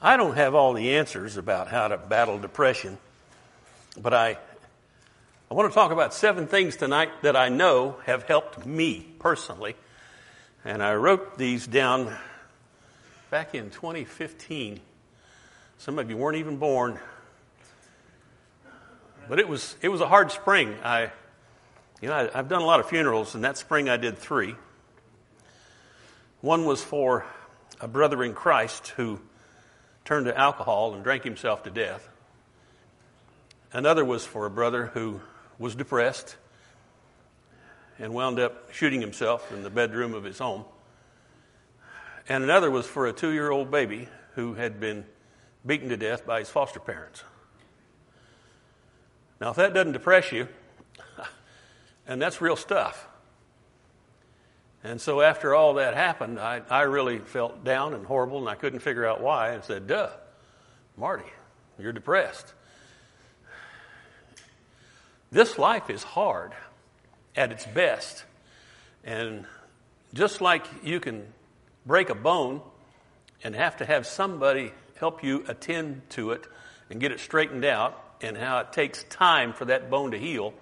I don't have all the answers about how to battle depression, but I want to talk about 7 things tonight that I know have helped me personally. And I wrote these down back in 2015. Some of you weren't even born. But it was a hard spring. I've done a lot of funerals, and that spring I did 3. One was for a brother in Christ who turned to alcohol and drank himself to death. Another was for a brother who was depressed and wound up shooting himself in the bedroom of his home. And another was for a 2-year-old baby who had been beaten to death by his foster parents. Now, if that doesn't depress you, and that's real stuff. And so after all that happened, I really felt down and horrible, and I couldn't figure out why. And said, duh, Marty, you're depressed. This life is hard at its best. And just like you can break a bone and have to have somebody help you attend to it and get it straightened out, and how it takes time for that bone to heal,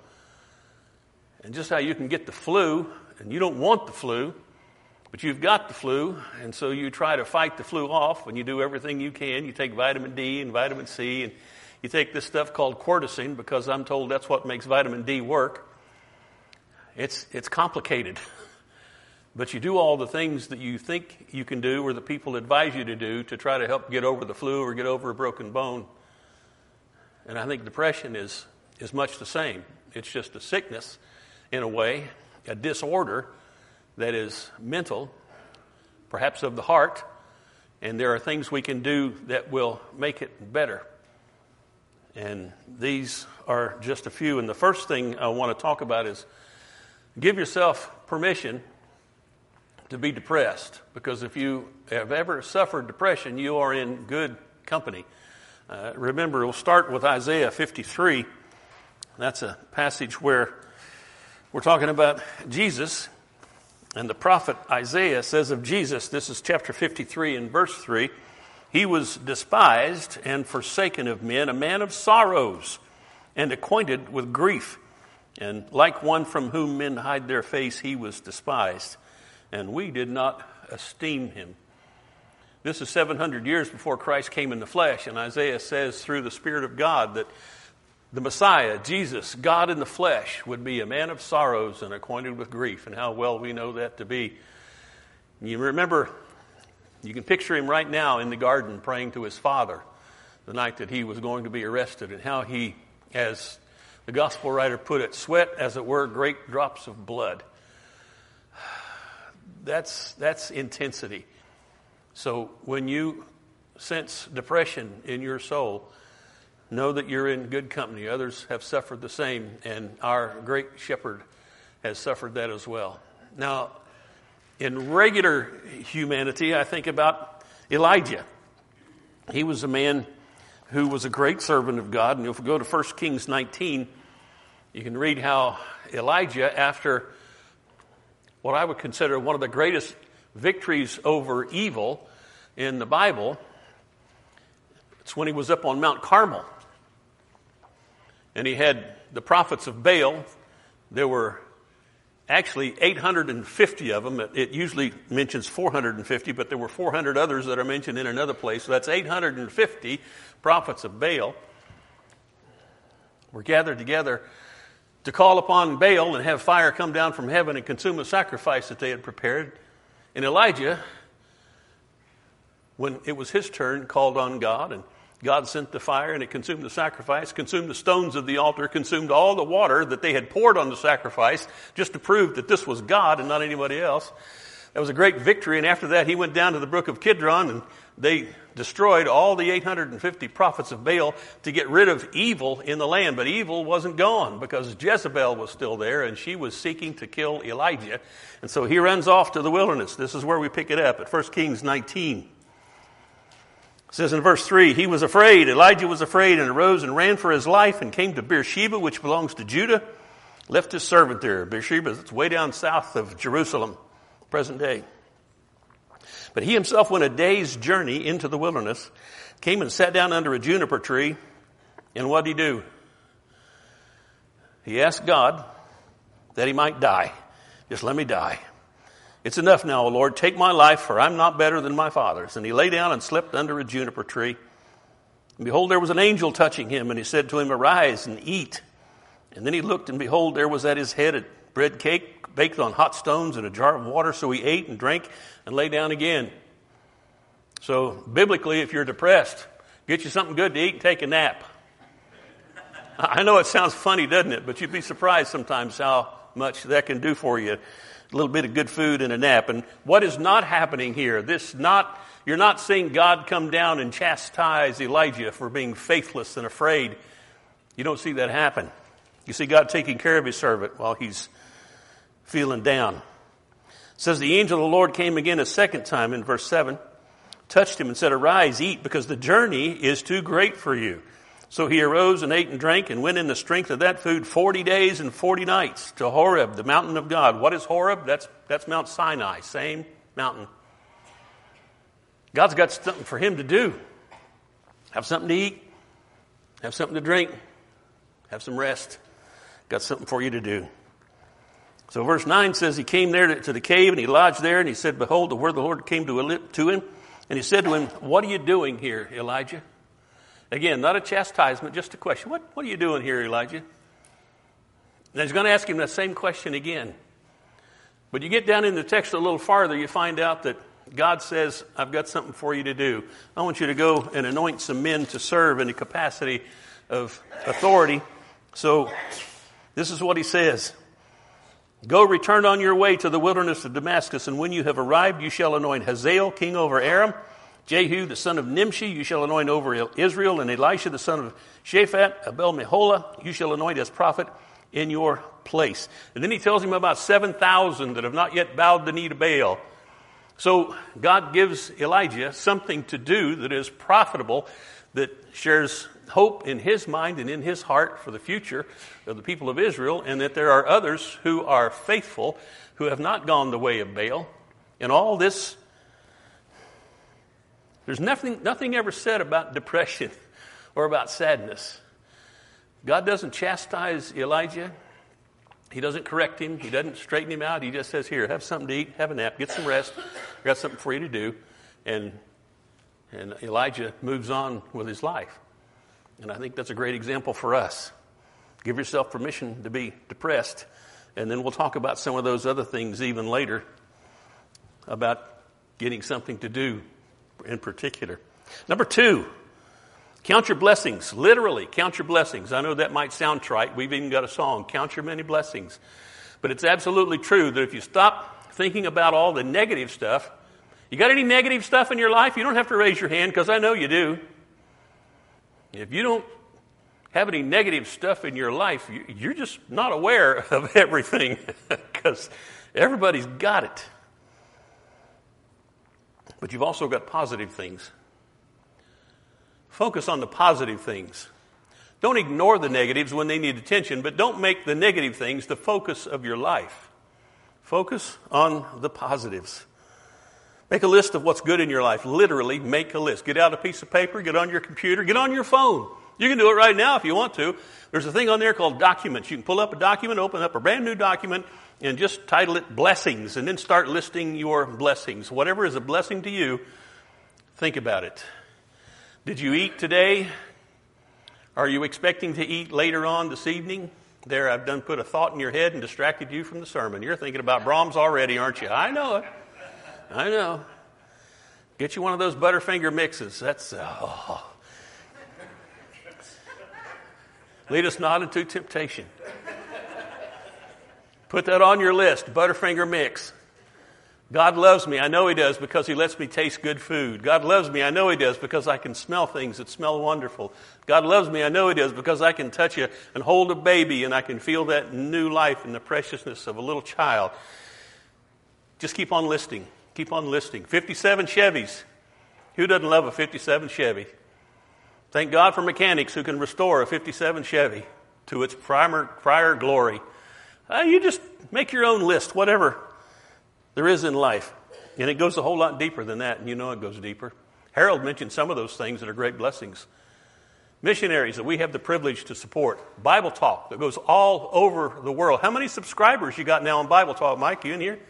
and just how you can get the flu, and you don't want the flu, but you've got the flu, and so you try to fight the flu off, and you do everything you can. You take vitamin D and vitamin C, and you take this stuff called cortisone, because I'm told that's what makes vitamin D work. It's complicated. But you do all the things that you think you can do, or the people advise you to do, to try to help get over the flu or get over a broken bone. And I think depression is much the same. It's just a sickness, in a way, a disorder that is mental, perhaps of the heart, and there are things we can do that will make it better. And these are just a few. And the first thing I want to talk about is give yourself permission to be depressed, because if you have ever suffered depression, you are in good company. Remember, we'll start with Isaiah 53. That's a passage where we're talking about Jesus. And the prophet Isaiah says of Jesus, this is chapter 53 and verse 3, "He was despised and forsaken of men, a man of sorrows and acquainted with grief. And like one from whom men hide their face, he was despised. And we did not esteem him." This is 700 years before Christ came in the flesh, and Isaiah says through the Spirit of God that the Messiah, Jesus, God in the flesh, would be a man of sorrows and acquainted with grief, and how well we know that to be. You remember, you can picture him right now in the garden praying to his Father the night that he was going to be arrested, and how he, as the gospel writer put it, sweat, as it were, great drops of blood. That's intensity. So when you sense depression in your soul, know that you're in good company. Others have suffered the same, and our great shepherd has suffered that as well. Now, in regular humanity, I think about Elijah. He was a man who was a great servant of God. And if we go to 1 Kings 19, you can read how Elijah, after what I would consider one of the greatest victories over evil in the Bible, it's when he was up on Mount Carmel. And he had the prophets of Baal. There were actually 850 of them. It usually mentions 450, but there were 400 others that are mentioned in another place. So that's 850 prophets of Baal were gathered together to call upon Baal and have fire come down from heaven and consume the sacrifice that they had prepared. And Elijah, when it was his turn, called on God, and God sent the fire, and it consumed the sacrifice, consumed the stones of the altar, consumed all the water that they had poured on the sacrifice, just to prove that this was God and not anybody else. That was a great victory, and after that he went down to the brook of Kidron, and they destroyed all the 850 prophets of Baal to get rid of evil in the land. But evil wasn't gone, because Jezebel was still there, and she was seeking to kill Elijah. And so he runs off to the wilderness. This is where we pick it up at 1 Kings 19. It says in verse 3, "He was afraid, Elijah was afraid, and arose and ran for his life, and came to Beersheba, which belongs to Judah, left his servant there." Beersheba is way down south of Jerusalem, present day. But he himself went a day's journey into the wilderness, came and sat down under a juniper tree, and what did he do? He asked God that he might die. Just let me die. It's enough now, O Lord. Take my life, for I'm not better than my fathers. And he lay down and slept under a juniper tree. And behold, there was an angel touching him, and he said to him, Arise and eat. And then he looked, and behold, there was at his head a bread cake baked on hot stones and a jar of water. So he ate and drank and lay down again. So biblically, if you're depressed, get you something good to eat and take a nap. I know it sounds funny, doesn't it? But you'd be surprised sometimes how much that can do for you. A little bit of good food and a nap. And what is not happening here? You're not seeing God come down and chastise Elijah for being faithless and afraid. You don't see that happen. You see God taking care of his servant while he's feeling down. It says the angel of the Lord came again a second time in verse 7, touched him and said, Arise, eat, because the journey is too great for you. So he arose and ate and drank and went in the strength of that food 40 days and 40 nights to Horeb, the mountain of God. What is Horeb? That's Mount Sinai, same mountain. God's got something for him to do. Have something to eat. Have something to drink. Have some rest. Got something for you to do. So verse 9 says he came there to the cave and he lodged there and he said, Behold, the word of the Lord came to him. And he said to him, What are you doing here, Elijah? Again, not a chastisement, just a question. What are you doing here, Elijah? And he's going to ask him that same question again. But you get down in the text a little farther, you find out that God says, I've got something for you to do. I want you to go and anoint some men to serve in the capacity of authority. So this is what he says. Go, return on your way to the wilderness of Damascus, and when you have arrived, you shall anoint Hazael king over Aram, Jehu the son of Nimshi you shall anoint over Israel, and Elisha the son of Shaphat, Abel-Meholah you shall anoint as prophet in your place. And then he tells him about 7,000 that have not yet bowed the knee to Baal. So God gives Elijah something to do that is profitable, that shares hope in his mind and in his heart for the future of the people of Israel, and that there are others who are faithful, who have not gone the way of Baal. And all this, there's nothing ever said about depression or about sadness. God doesn't chastise Elijah. He doesn't correct him. He doesn't straighten him out. He just says, here, have something to eat, have a nap, get some rest. I've got something for you to do. And Elijah moves on with his life. And I think that's a great example for us. Give yourself permission to be depressed. And then we'll talk about some of those other things even later about getting something to do in particular. Number 2, count your blessings. Literally, count your blessings. I know that might sound trite. We've even got a song, Count Your Many Blessings. But it's absolutely true that if you stop thinking about all the negative stuff, you got any negative stuff in your life? You don't have to raise your hand because I know you do. If you don't have any negative stuff in your life, you're just not aware of everything because everybody's got it. But you've also got positive things. Focus on the positive things. Don't ignore the negatives when they need attention, but don't make the negative things the focus of your life. Focus on the positives. Make a list of what's good in your life. Literally, make a list. Get out a piece of paper, get on your computer, get on your phone. You can do it right now if you want to. There's a thing on there called documents. You can pull up a document, open up a brand new document, and just title it Blessings, and then start listing your blessings. Whatever is a blessing to you, think about it. Did you eat today? Are you expecting to eat later on this evening? There, I've done put a thought in your head and distracted you from the sermon. You're thinking about Brahms already, aren't you? I know it. I know. Get you one of those Butterfinger mixes. That's, lead us not into temptation. Put that on your list, Butterfinger mix. God loves me. I know He does because He lets me taste good food. God loves me. I know He does because I can smell things that smell wonderful. God loves me. I know He does because I can touch and hold a baby and I can feel that new life and the preciousness of a little child. Just keep on listing. Keep on listing. 57 Chevys. Who doesn't love a 57 Chevy? Thank God for mechanics who can restore a 57 Chevy to its prior glory. You just make your own list, whatever there is in life. And it goes a whole lot deeper than that, and you know it goes deeper. Harold mentioned some of those things that are great blessings. Missionaries that we have the privilege to support. Bible Talk that goes all over the world. How many subscribers you got now on Bible Talk, Mike? You in here?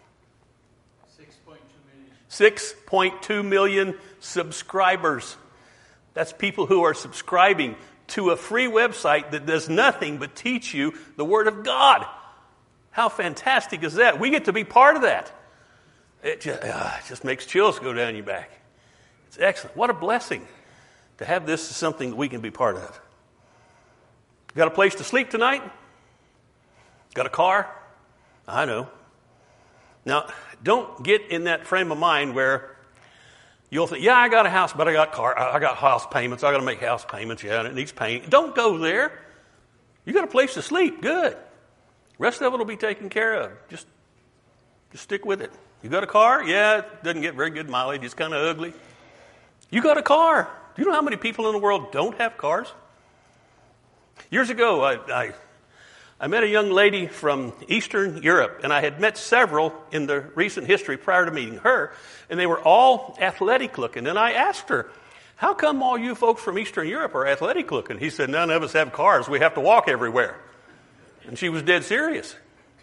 6.2 million subscribers. That's people who are subscribing to a free website that does nothing but teach you the Word of God. How fantastic is that? We get to be part of that. It just makes chills go down your back. It's excellent. What a blessing to have this as something that we can be part of. Got a place to sleep tonight? Got a car? I know. Now, don't get in that frame of mind where you'll think, yeah, I got a house, but I got car. I got house payments. I got to make house payments. Yeah, and it needs paying. Don't go there. You got a place to sleep. Good. Rest of it will be taken care of. Just stick with it. You got a car? Yeah, it doesn't get very good mileage. It's kind of ugly. You got a car. Do you know how many people in the world don't have cars? Years ago, I met a young lady from Eastern Europe, and I had met several in the recent history prior to meeting her, and they were all athletic looking. And I asked her, how come all you folks from Eastern Europe are athletic looking? He said, none of us have cars. We have to walk everywhere. And she was dead serious.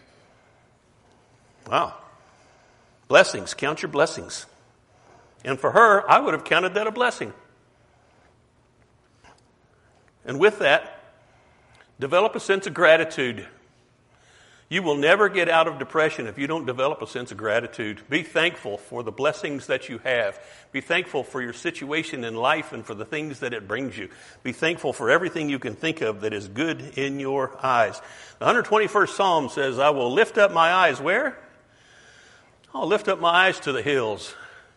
Wow. Blessings. Count your blessings. And for her, I would have counted that a blessing. And with that, develop a sense of gratitude. You will never get out of depression if you don't develop a sense of gratitude. Be thankful for the blessings that you have. Be thankful for your situation in life and for the things that it brings you. Be thankful for everything you can think of that is good in your eyes. The 121st Psalm says, I will lift up my eyes where? I'll lift up my eyes to the hills.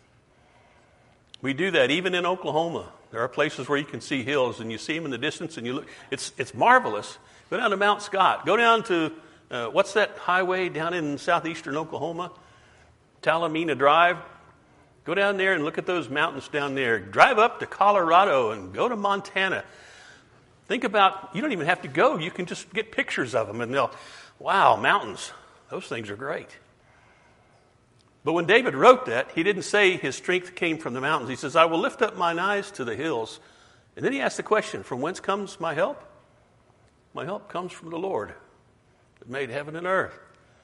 We do that even in Oklahoma. There are places where you can see hills, and you see them in the distance, and you look. It's marvelous. Go down to Mount Scott. Go down to, what's that highway down in southeastern Oklahoma? Talamina Drive. Go down there and look at those mountains down there. Drive up to Colorado and go to Montana. Think about, you don't even have to go. You can just get pictures of them, and wow, mountains. Those things are great. But when David wrote that, he didn't say his strength came from the mountains. He says, I will lift up mine eyes to the hills. And then he asked the question, from whence comes my help? My help comes from the Lord that made heaven and earth.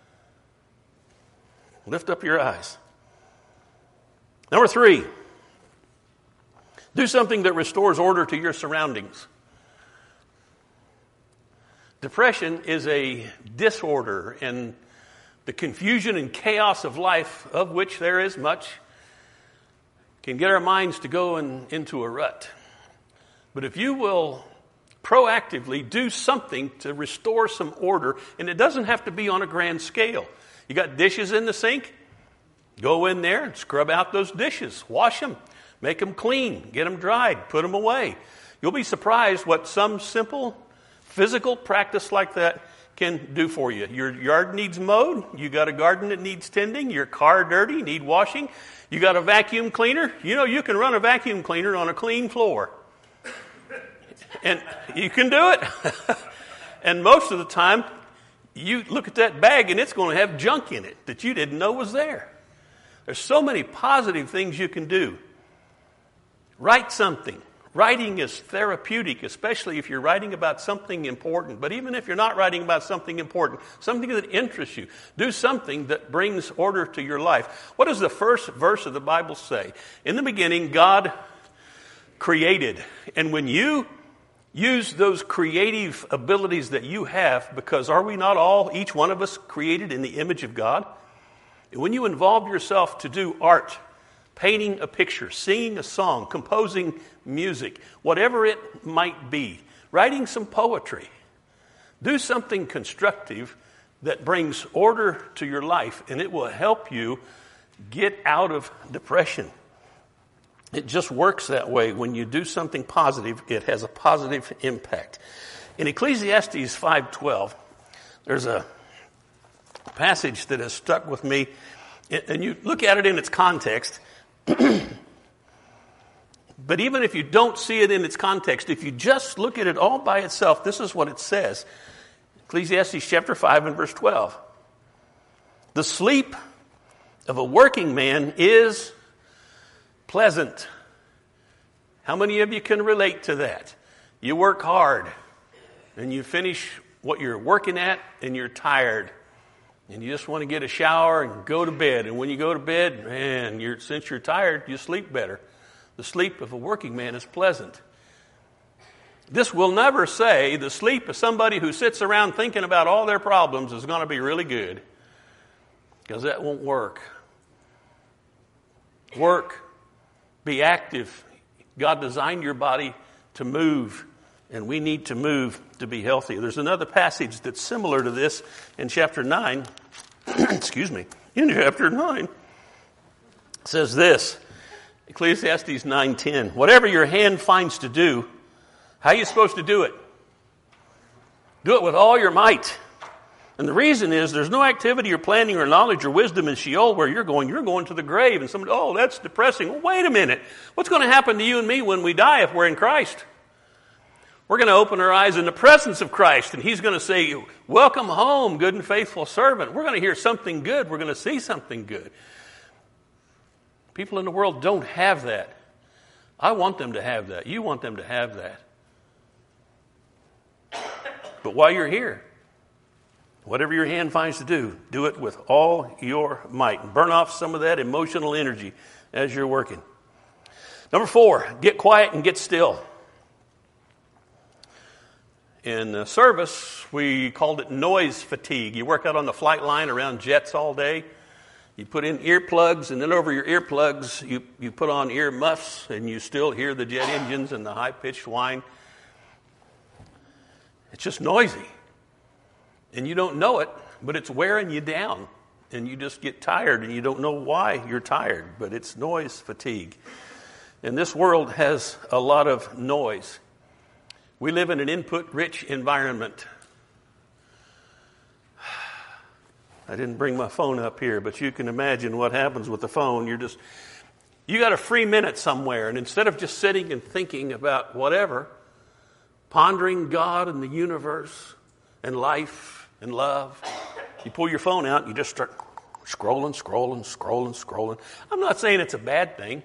Lift up your eyes. Number 3, do something that restores order to your surroundings. Depression is a disorder and the confusion and chaos of life, of which there is much, can get our minds to go into a rut. But if you will proactively do something to restore some order, and it doesn't have to be on a grand scale. You got dishes in the sink? Go in there and scrub out those dishes. Wash them. Make them clean. Get them dried. Put them away. You'll be surprised what some simple physical practice like that can do for you. Your yard needs mowed. You got a garden that needs tending. Your car dirty, need washing. You got a vacuum cleaner. You know you can run a vacuum cleaner on a clean floor. And you can do it. And most of the time, you look at that bag and it's going to have junk in it that you didn't know was there. There's so many positive things you can do. Write something. Writing is therapeutic, especially if you're writing about something important. But even if you're not writing about something important, something that interests you, do something that brings order to your life. What does the first verse of the Bible say? In the beginning, God created. And when you use those creative abilities that you have, because are we not all, each one of us, created in the image of God? And when you involve yourself to do art, painting a picture, singing a song, composing music, whatever it might be, writing some poetry, do something constructive that brings order to your life, and it will help you get out of depression. It just works that way. When you do something positive, it has a positive impact. In Ecclesiastes 5:12, there's a passage that has stuck with me, and you look at it in its context. But even if you don't see it in its context, if you just look at it all by itself, this is what it says. Ecclesiastes chapter 5 and verse 12. The sleep of a working man is pleasant. How many of you can relate to that? You work hard and you finish what you're working at and you're tired. And you just want to get a shower and go to bed. And when you go to bed, man, since you're tired, you sleep better. The sleep of a working man is pleasant. This will never say the sleep of somebody who sits around thinking about all their problems is going to be really good. Because that won't work. Work. Be active. God designed your body to move. And we need to move to be healthy. There's another passage that's similar to this in chapter 9. Excuse me. In chapter 9. It says this. Ecclesiastes 9:10. Whatever your hand finds to do, how are you supposed to do it? Do it with all your might. And the reason is there's no activity or planning or knowledge or wisdom in Sheol where you're going to the grave. And somebody, oh, that's depressing. Well, wait a minute. What's going to happen to you and me when we die if we're in Christ? We're going to open our eyes in the presence of Christ, and He's going to say, welcome home, good and faithful servant. We're going to hear something good. We're going to see something good. People in the world don't have that. I want them to have that. You want them to have that. But while you're here, whatever your hand finds to do, do it with all your might. And burn off some of that emotional energy as you're working. Number 4, get quiet and get still. In service, we called it noise fatigue. You work out on the flight line around jets all day. You put in earplugs, and then over your earplugs, you put on ear muffs, and you still hear the jet engines and the high-pitched whine. It's just noisy. And you don't know it, but it's wearing you down. And you just get tired, and you don't know why you're tired. But it's noise fatigue. And this world has a lot of noise. We live in an input-rich environment. I didn't bring my phone up here, but you can imagine what happens with the phone. You got a free minute somewhere, and instead of just sitting and thinking about whatever, pondering God and the universe and life and love, you pull your phone out and you just start scrolling. I'm not saying it's a bad thing.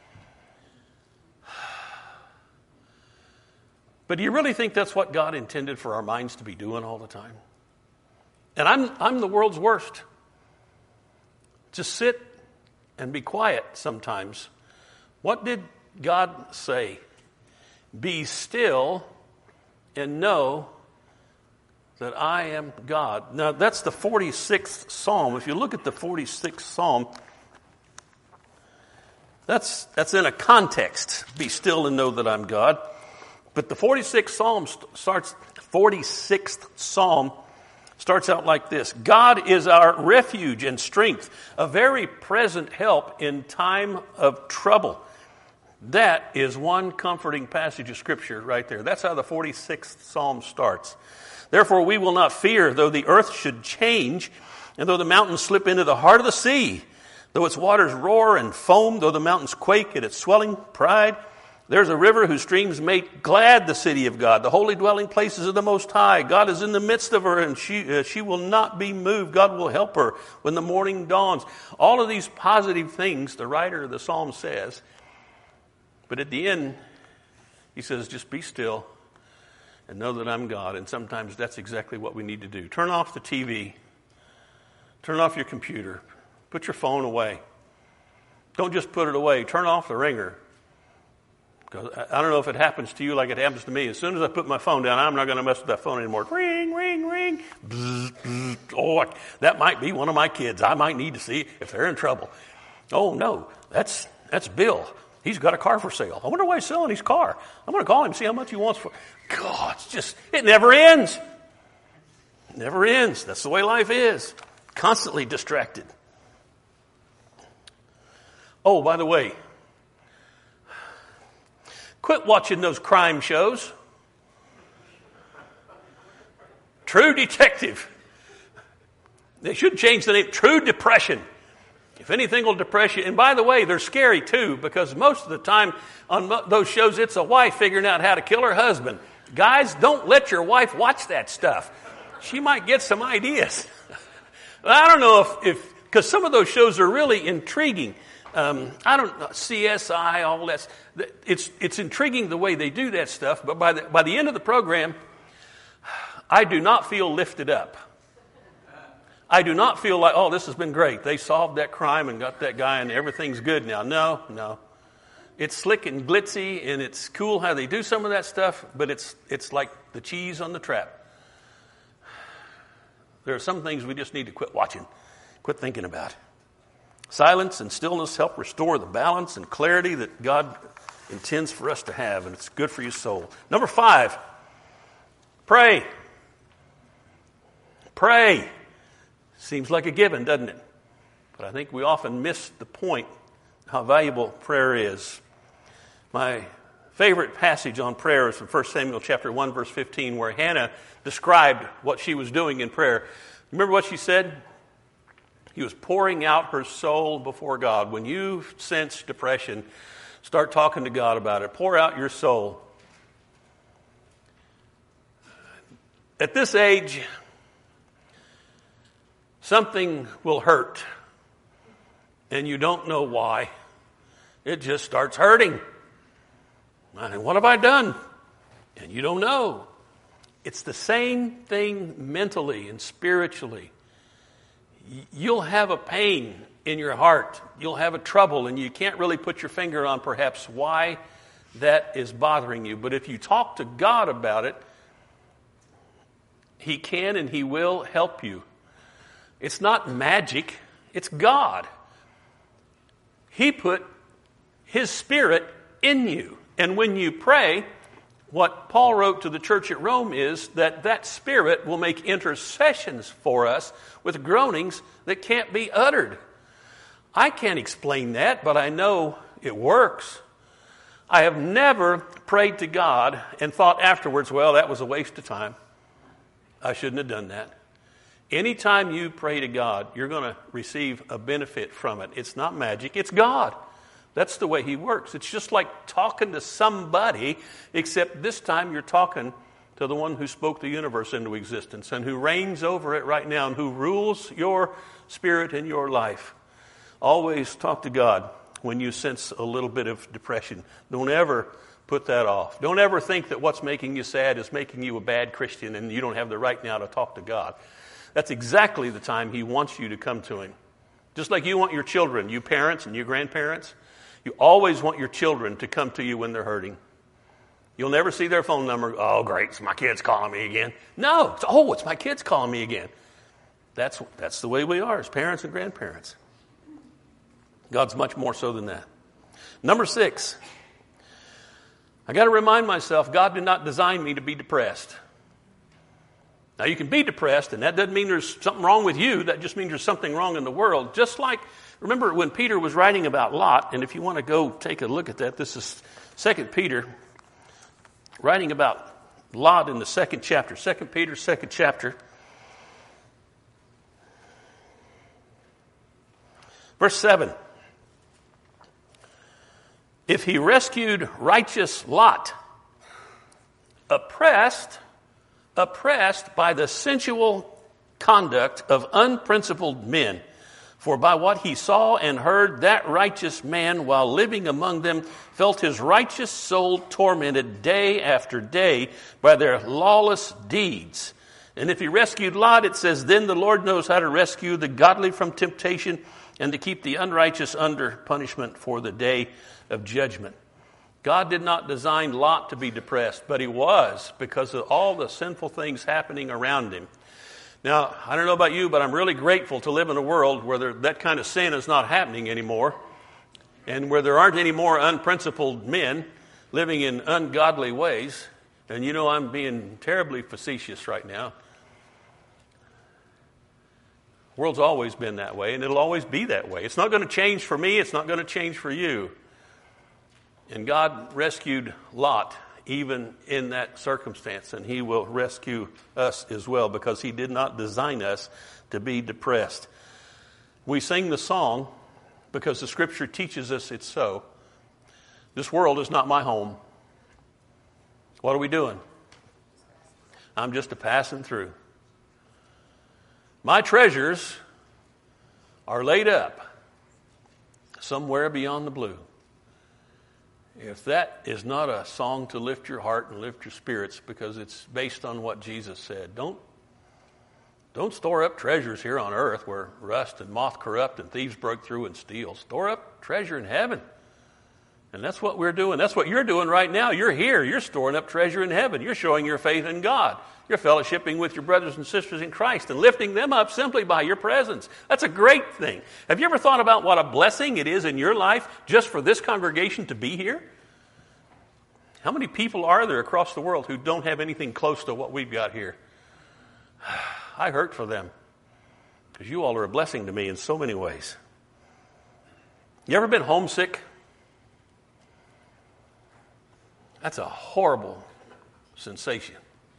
But do you really think that's what God intended for our minds to be doing all the time? And I'm the world's worst. Just sit and be quiet sometimes. What did God say? Be still and know that I am God. Now, that's the 46th Psalm. If you look at the 46th Psalm, that's in a context. Be still and know that I'm God. But the 46th Psalm starts out like this. God is our refuge and strength, a very present help in time of trouble. That is one comforting passage of Scripture right there. That's how the 46th Psalm starts. Therefore we will not fear, though the earth should change, and though the mountains slip into the heart of the sea, though its waters roar and foam, though the mountains quake at its swelling pride. There's a river whose streams make glad the city of God, the holy dwelling places of the Most High. God is in the midst of her, and she will not be moved. God will help her when the morning dawns. All of these positive things the writer of the psalm says. But at the end, he says, just be still and know that I'm God. And sometimes that's exactly what we need to do. Turn off the TV. Turn off your computer. Put your phone away. Don't just put it away. Turn off the ringer. Because I don't know if it happens to you like it happens to me. As soon as I put my phone down, I'm not going to mess with that phone anymore. Ring, ring, ring. Bzz, bzz. Oh, that might be one of my kids. I might need to see if they're in trouble. Oh, no, that's Bill. He's got a car for sale. I wonder why he's selling his car. I'm going to call him and see how much he wants for it. God, it never ends. It never ends. That's the way life is. Constantly distracted. Oh, by the way, quit watching those crime shows. True Detective. They should change the name. True Depression. If anything will depress you. And by the way, they're scary too, because most of the time on those shows, it's a wife figuring out how to kill her husband. Guys, don't let your wife watch that stuff. She might get some ideas. I don't know if because some of those shows are really intriguing. I don't know, CSI, all that. It's intriguing the way they do that stuff, but by the end of the program, I do not feel lifted up. I do not feel like, oh, this has been great. They solved that crime and got that guy and everything's good now. No. It's slick and glitzy and it's cool how they do some of that stuff, but it's like the cheese on the trap. There are some things we just need to quit watching, quit thinking about. Silence and stillness help restore the balance and clarity that God intends for us to have, and it's good for your soul. Number 5, pray. Pray. Seems like a given, doesn't it? But I think we often miss the point how valuable prayer is. My favorite passage on prayer is from 1 Samuel chapter 1, verse 15, where Hannah described what she was doing in prayer. Remember what she said? She was pouring out her soul before God. When you sense depression, start talking to God about it. Pour out your soul. At this age, something will hurt, and you don't know why. It just starts hurting. And what have I done? And you don't know. It's the same thing mentally and spiritually. You'll have a pain in your heart. You'll have a trouble, and you can't really put your finger on perhaps why that is bothering you. But if you talk to God about it, He can and He will help you. It's not magic. It's God. He put His Spirit in you. And when you pray, what Paul wrote to the church at Rome is that Spirit will make intercessions for us with groanings that can't be uttered. I can't explain that, but I know it works. I have never prayed to God and thought afterwards, well, that was a waste of time. I shouldn't have done that. Anytime you pray to God, you're going to receive a benefit from it. It's not magic, it's God. That's the way He works. It's just like talking to somebody, except this time you're talking to the one who spoke the universe into existence and who reigns over it right now and who rules your spirit and your life. Always talk to God when you sense a little bit of depression. Don't ever put that off. Don't ever think that what's making you sad is making you a bad Christian and you don't have the right now to talk to God. That's exactly the time He wants you to come to Him. Just like you want your children, you parents and you grandparents, you always want your children to come to you when they're hurting. You'll never see their phone number. Oh, great, it's my kids calling me again. No, it's my kids calling me again. That's the way we are as parents and grandparents. God's much more so than that. Number 6, I got to remind myself, God did not design me to be depressed. Now, you can be depressed, and that doesn't mean there's something wrong with you. That just means there's something wrong in the world. Just like, remember when Peter was writing about Lot, and if you want to go take a look at that, this is 2 Peter, writing about Lot in the 2nd chapter. 2 Peter, 2nd chapter. Verse 7. If he rescued righteous Lot, oppressed by the sensual conduct of unprincipled men, for by what he saw and heard, that righteous man, while living among them, felt his righteous soul tormented day after day by their lawless deeds. And if he rescued Lot, it says, then the Lord knows how to rescue the godly from temptation and to keep the unrighteous under punishment for the day of judgment. God did not design Lot to be depressed, but he was because of all the sinful things happening around him. Now, I don't know about you, but I'm really grateful to live in a world where that kind of sin is not happening anymore and where there aren't any more unprincipled men living in ungodly ways. And you know I'm being terribly facetious right now. The world's always been that way, and it'll always be that way. It's not going to change for me. It's not going to change for you. And God rescued Lot even in that circumstance, and He will rescue us as well because He did not design us to be depressed. We sing the song because the Scripture teaches us it's so. This world is not my home. What are we doing? I'm just a passing through. My treasures are laid up somewhere beyond the blue. If that is not a song to lift your heart and lift your spirits, because it's based on what Jesus said, don't store up treasures here on earth where rust and moth corrupt and thieves break through and steal. Store up treasure in heaven. And that's what we're doing. That's what you're doing right now. You're here. You're storing up treasure in heaven. You're showing your faith in God. You're fellowshipping with your brothers and sisters in Christ and lifting them up simply by your presence. That's a great thing. Have you ever thought about what a blessing it is in your life just for this congregation to be here? How many people are there across the world who don't have anything close to what we've got here? I hurt for them because you all are a blessing to me in so many ways. You ever been homesick? That's a horrible sensation.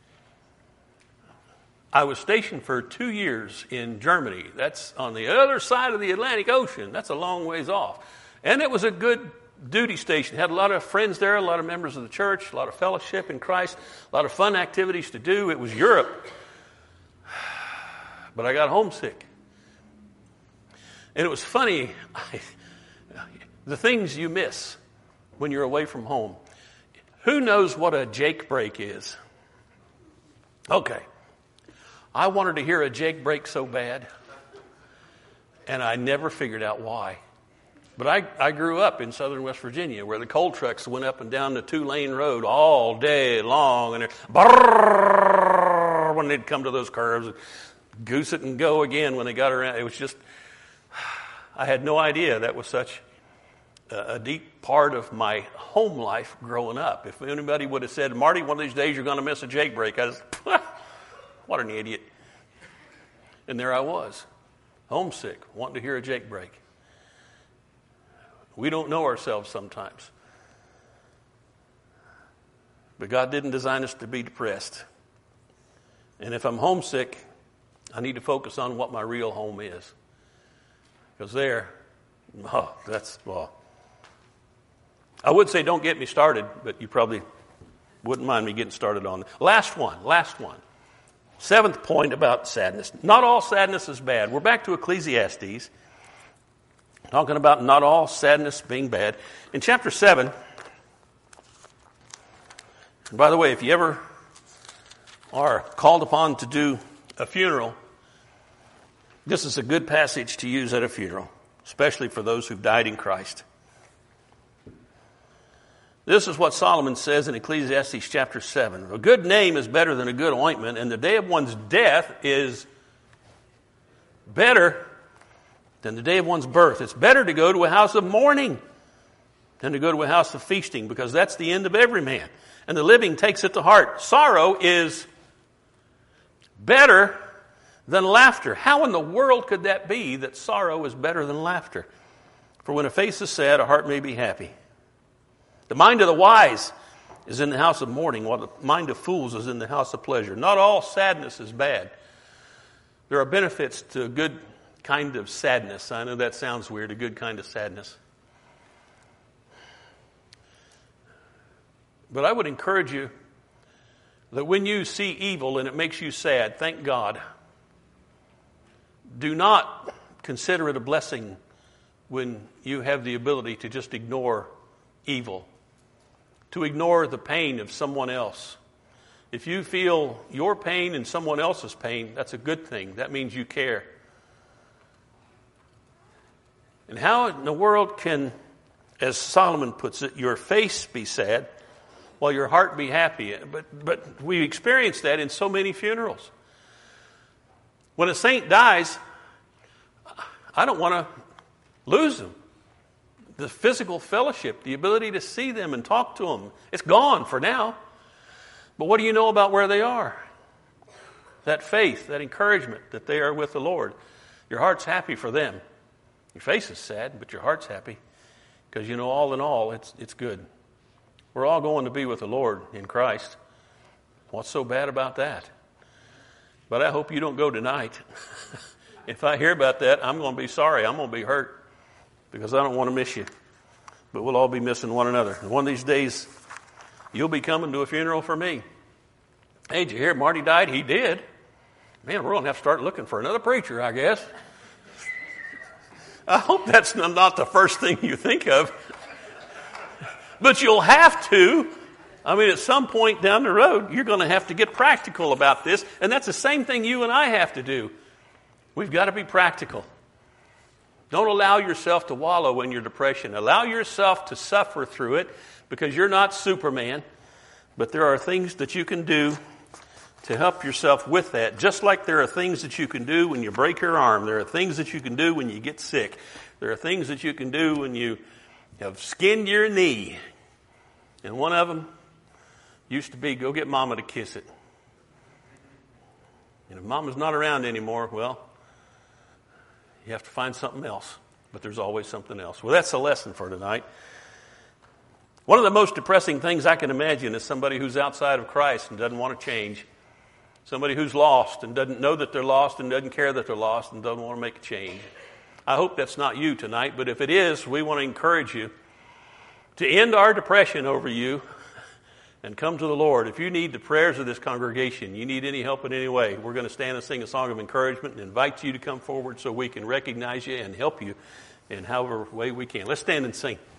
I was stationed for 2 years in Germany. That's on the other side of the Atlantic Ocean. That's a long ways off. And it was a good duty station. Had a lot of friends there, a lot of members of the church, a lot of fellowship in Christ, a lot of fun activities to do. It was Europe. But I got homesick. And it was funny, the things you miss when you're away from home. Who knows what a Jake break is? Okay. I wanted to hear a Jake break so bad, and I never figured out why. But I grew up in southern West Virginia where the coal trucks went up and down the 2-lane road all day long, and when they'd come to those curves, goose it and go again when they got around. It was just, I had no idea that was such a deep part of my home life growing up. If anybody would have said, Marty, one of these days you're going to miss a Jake break, I was, what an idiot. And there I was, homesick, wanting to hear a Jake break. We don't know ourselves sometimes. But God didn't design us to be depressed. And if I'm homesick, I need to focus on what my real home is. Because I would say don't get me started, but you probably wouldn't mind me getting started on it. Last one. 7th point about sadness. Not all sadness is bad. We're back to Ecclesiastes, talking about not all sadness being bad. In chapter 7, and by the way, if you ever are called upon to do a funeral, this is a good passage to use at a funeral, especially for those who've died in Christ. This is what Solomon says in Ecclesiastes chapter 7. A good name is better than a good ointment, and the day of one's death is better than the day of one's birth. It's better to go to a house of mourning than to go to a house of feasting, because that's the end of every man. And the living takes it to heart. Sorrow is better than laughter. How in the world could that be, that sorrow is better than laughter? For when a face is sad, a heart may be happy. The mind of the wise is in the house of mourning, while the mind of fools is in the house of pleasure. Not all sadness is bad. There are benefits to a good kind of sadness. I know that sounds weird, a good kind of sadness. But I would encourage you that when you see evil and it makes you sad, thank God. Do not consider it a blessing when you have the ability to just ignore evil, to ignore the pain of someone else. If you feel your pain and someone else's pain, that's a good thing. That means you care. And how in the world can, as Solomon puts it, your face be sad while your heart be happy? But we experience that in so many funerals. When a saint dies, I don't want to lose them. The physical fellowship, the ability to see them and talk to them, it's gone for now. But what do you know about where they are? That faith, that encouragement that they are with the Lord. Your heart's happy for them. Your face is sad, but your heart's happy. Because you know, all in all, it's good. We're all going to be with the Lord in Christ. What's so bad about that? But I hope you don't go tonight. If I hear about that, I'm going to be sorry. I'm going to be hurt. Because I don't want to miss you. But we'll all be missing one another. And one of these days, you'll be coming to a funeral for me. Hey, did you hear Marty died? He did. Man, we're going to have to start looking for another preacher, I guess. I hope that's not the first thing you think of. But you'll have to. I mean, at some point down the road, you're going to have to get practical about this. And that's the same thing you and I have to do. We've got to be practical. Don't allow yourself to wallow in your depression. Allow yourself to suffer through it, because you're not Superman. But there are things that you can do to help yourself with that. Just like there are things that you can do when you break your arm. There are things that you can do when you get sick. There are things that you can do when you have skinned your knee. And one of them used to be, go get Mama to kiss it. And if Mama's not around anymore, well, you have to find something else. But there's always something else. Well, that's the lesson for tonight. One of the most depressing things I can imagine is somebody who's outside of Christ and doesn't want to change. Somebody who's lost and doesn't know that they're lost and doesn't care that they're lost and doesn't want to make a change. I hope that's not you tonight, but if it is, we want to encourage you to end our depression over you and come to the Lord. If you need the prayers of this congregation, you need any help in any way, we're going to stand and sing a song of encouragement and invite you to come forward so we can recognize you and help you in however way we can. Let's stand and sing.